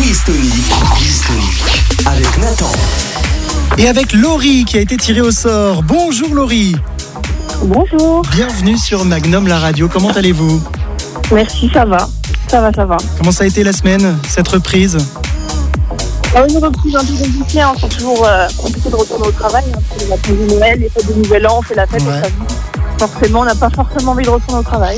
Quiz Tonic avec Nathan. Et avec Laurie qui a été tirée au sort. Bonjour Laurie. Bonjour. Bienvenue sur Magnum la radio. Comment allez-vous ? Merci, ça va. Ça va. Comment ça a été la semaine, cette reprise ? Une reprise un peu compliquée, hein. C'est toujours compliqué de retourner au travail. Hein. C'est la pause de Noël, les fêtes de Nouvel An, on fait la fête. Ouais. Forcément, on n'a pas forcément envie de retourner au travail.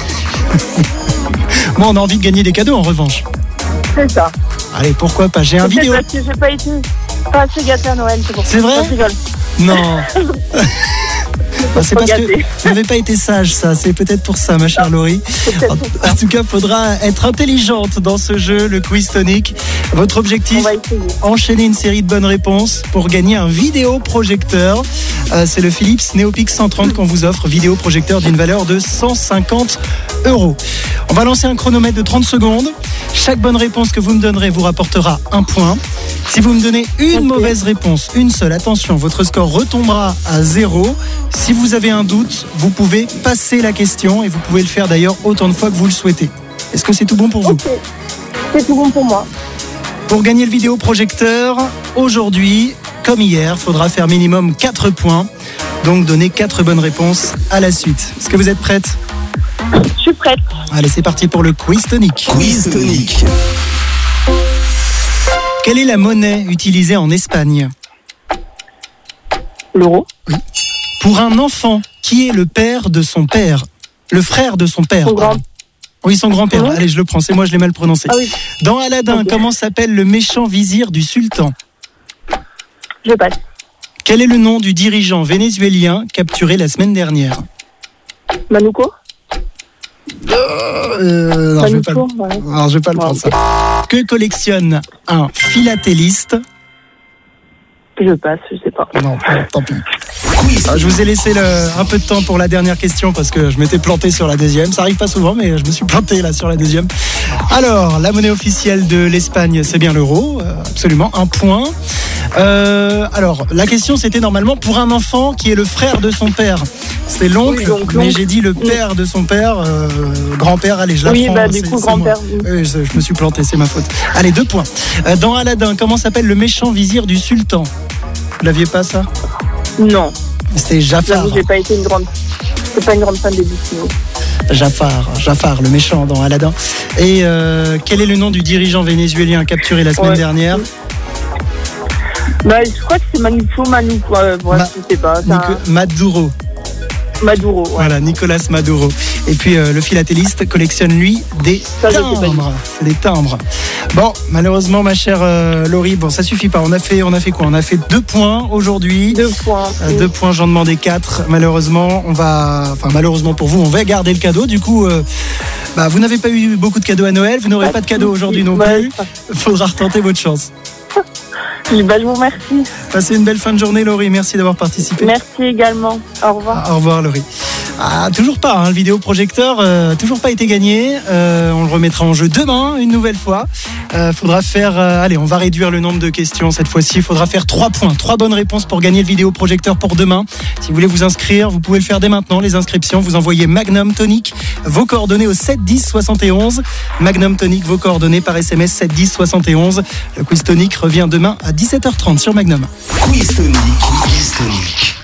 Moi, on a envie de gagner des cadeaux en revanche. C'est ça. Allez, pourquoi pas ? J'ai un C'est vidéo. parce que j'ai pas été assez gâtée à Noël, c'est pour ça. C'est vrai ? Je rigole. Non. C'est parce que gâtée. vous n'avez pas été sage, ça. C'est peut-être pour ça, ma chère Laurie. C'est peut-être pour ça. En tout cas, il faudra être intelligente dans ce jeu, le Quiz Tonic. Votre On objectif, va essayer. enchaîner une série de bonnes réponses pour gagner un vidéoprojecteur. C'est le Philips Neopix 130 qu'on vous offre, vidéoprojecteur d'une valeur de 150 €. On va lancer un chronomètre de 30 secondes. Chaque bonne réponse que vous me donnerez vous rapportera un point. Si vous me donnez une mauvaise réponse, une seule, attention, votre score retombera à 0. Si vous avez un doute, vous pouvez passer la question et vous pouvez le faire d'ailleurs autant de fois que vous le souhaitez. Est-ce que c'est tout bon pour vous ? Ok. C'est tout bon pour moi. Pour gagner le vidéoprojecteur, aujourd'hui, comme hier, il faudra faire minimum 4 points. Donc donner 4 bonnes réponses à la suite. Est-ce que vous êtes prête ? Je suis prête. Allez, c'est parti pour le Quiz Tonic. Quiz Tonic. Quelle est la monnaie utilisée en Espagne ? L'euro. Pour un enfant, qui est le père de son père ? Le frère de son père. Son grand- pardon. Oui, son grand-père. Mhm. Allez, je le prends. C'est moi, je l'ai mal prononcé. Ah oui, Dans Aladdin, Ok. comment s'appelle le méchant vizir du sultan ? je passe. Quel est le nom du dirigeant vénézuélien capturé la semaine dernière ? Manuko. Non, je vais pas le... Manuko, ouais. Alors, je vais pas le prendre, ça. Que collectionne un philatéliste ? Je passe, je sais pas. Non, tant pis. Quiz Je vous ai laissé un peu de temps pour la dernière question parce que je m'étais planté sur la deuxième. Ça arrive pas souvent, mais je me suis planté là sur la deuxième. Alors, la monnaie officielle de l'Espagne, c'est bien l'euro. Absolument, un point. Alors, la question, c'était normalement pour un enfant qui est le frère de son père. C'était l'oncle, Oui, donc mais l'oncle. j'ai dit le père de son père, grand-père. Allez, je la Oui, prends. bah, du coup, c'est moi. grand-père. Oui, je me suis planté, c'est ma faute. Allez, 2 points. Dans Aladdin, comment s'appelle le méchant vizir du sultan ? Vous l'aviez pas, ça ? Non. C'était Jafar. J'avoue, j'ai pas été c'est pas une grande fan des Disney. Jafar, le méchant dans Aladdin. Et quel est le nom du dirigeant vénézuélien capturé la semaine Ouais. dernière ? Bah, je crois que c'est Manuko. Je sais pas. C'est Maduro. Maduro. Ouais. Voilà, Nicolas Maduro. Et puis le philatéliste collectionne lui des Ça, je sais pas timbres. C'est des timbres. Bon, malheureusement, ma chère Laurie, bon, ça suffit pas. On a fait quoi ? On a fait 2 points aujourd'hui. 2 points. 2 points, j'en demandais 4. Malheureusement, malheureusement pour vous, on va garder le cadeau. Du coup, vous n'avez pas eu beaucoup de cadeaux à Noël. Vous n'aurez pas de cadeau aujourd'hui non plus. Il faudra retenter votre chance. Bah, je vous remercie. Passez une belle fin de journée, Laurie. Merci d'avoir participé. Merci également. Au revoir. Au revoir, Laurie. Toujours pas, le vidéoprojecteur, toujours pas été gagné. On le remettra en jeu demain, une nouvelle fois. Faudra faire, on va réduire le nombre de questions cette fois-ci. Il faudra faire 3 points, 3 bonnes réponses pour gagner le vidéoprojecteur pour demain. Si vous voulez vous inscrire, vous pouvez le faire dès maintenant. Les inscriptions, vous envoyez Magnum Tonic, vos coordonnées au 7 10 71. Magnum Tonic, vos coordonnées par SMS 7 10 71. Le Quiz Tonic revient demain à 17h30 sur Magnum. Quiz Tonic.